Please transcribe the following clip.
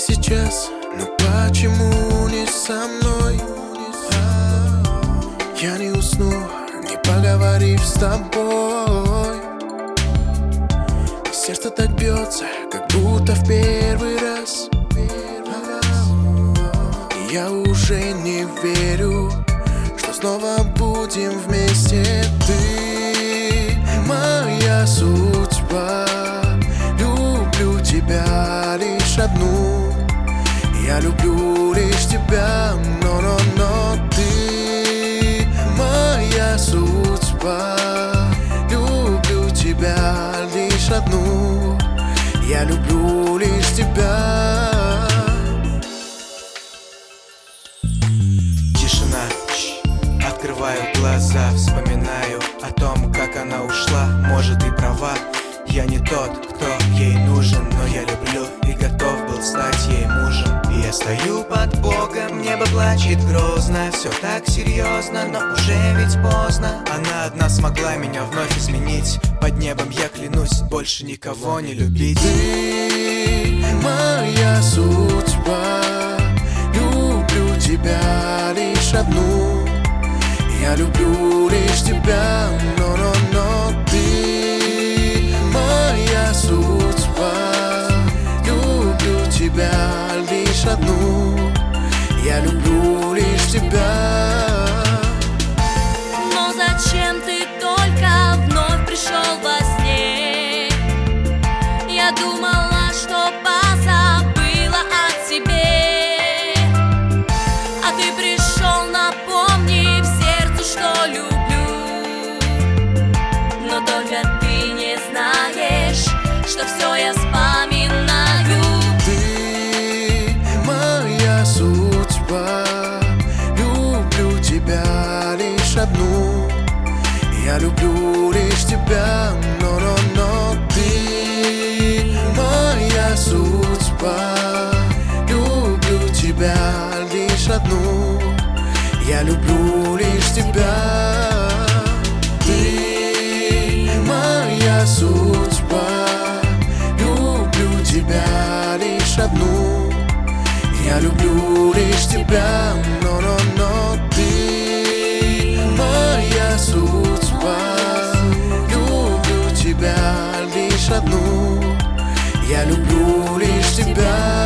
сейчас, но почему не со мной? Я не усну, не поговорив с тобой. Сердце так бьется, как будто в первый раз. И я уже не верю, что снова будем вместе. Ты моя судьба, люблю тебя лишь одну. Я люблю лишь тебя, но ты моя судьба, люблю тебя лишь одну. Я люблю лишь тебя. Тишина, открываю глаза, вспоминаю о том, как она ушла. Может, и права, я не тот, кто ей нужен, но я люблю и готов был стать ей мужем. И я стою под Богом, небо плачет грозно. Все так серьезно, но уже ведь поздно. Она одна смогла меня вновь изменить. Под небом я клянусь больше никого не любить. Ты моя судьба, люблю тебя лишь одну. Я люблю лишь тебя, но ты моя судьба, люблю тебя лишь одну. Я люблю лишь тебя. Но зачем ты только вновь пришел во сне? Я думала, что позабыла о тебе, а ты пришел, напомнив сердцу, что люблю. Но только ты не знаешь, что все я вспоминаю. Ты моя судьба, люблю тебя лишь одну. Я люблю лишь тебя, но ты моя судьба, люблю тебя лишь одну. Я люблю лишь тебя. Ты моя судьба, люблю тебя лишь одну. Я люблю лишь тебя, но ты моя судьба, люблю тебя лишь одну. Я люблю лишь тебя.